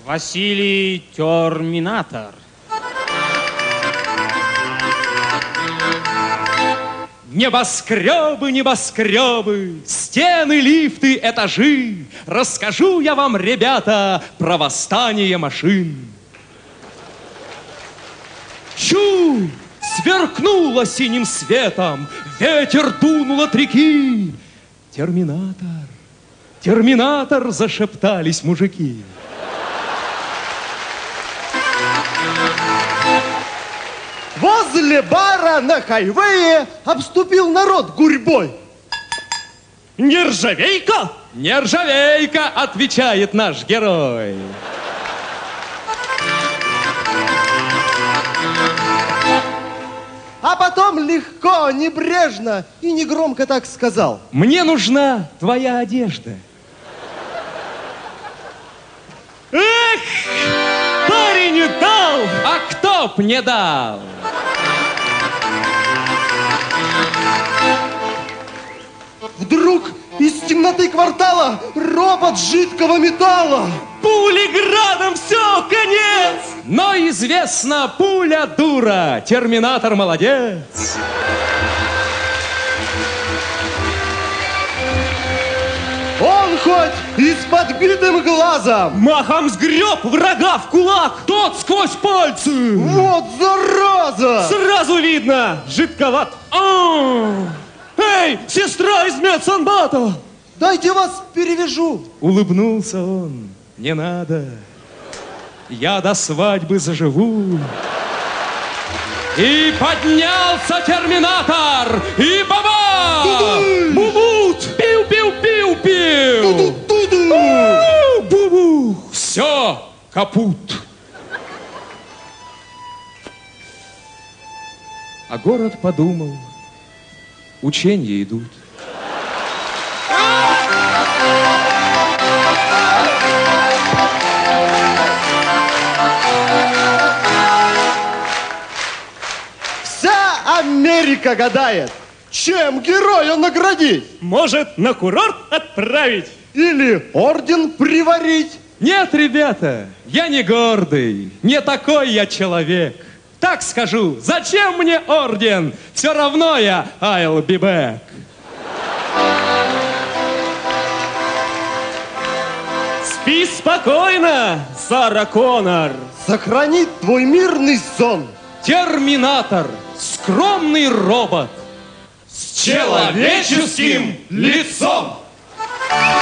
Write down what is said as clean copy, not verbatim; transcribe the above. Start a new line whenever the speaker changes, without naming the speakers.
Василий Терминатор.
Небоскребы, небоскребы, стены, лифты, этажи. Расскажу я вам, ребята, про восстание машин. Чу! Сверкнуло синим светом, ветер дунул от реки. Терминатор, терминатор, зашептались мужики.
Возле бара на хайвее обступил народ гурьбой.
Нержавейка? Нержавейка, отвечает наш герой.
А потом легко, небрежно и негромко так сказал:
мне нужна твоя одежда. Эх, парень не дал, а кто б не дал?
Вдруг из темноты квартала ропот жидкого металла.
Пули градом, все, конец! Но известно, пуля дура, терминатор молодец.
Он хоть и с подбитым глазом
Махом сгреб врага в кулак, тот сквозь пальцы.
Вот зараза!
Сразу видно, жидковат. Эй, сестра из медсанбата!
Дайте вас перевяжу.
Улыбнулся он. Не надо. Я до свадьбы заживу. И поднялся терминатор. И баба! Бубут! Пиу-пиу-пиу-пиу! Бубу! Все, капут. А город подумал, ученья идут.
Вся Америка гадает, чем героя наградить.
Может, на курорт отправить?
Или орден приварить.
Нет, ребята, я не гордый, не такой я человек. Так скажу, зачем мне орден? Все равно я I'll be back. Спи спокойно, Сара Коннор.
Сохранит твой мирный сон
Терминатор, скромный робот с человеческим лицом.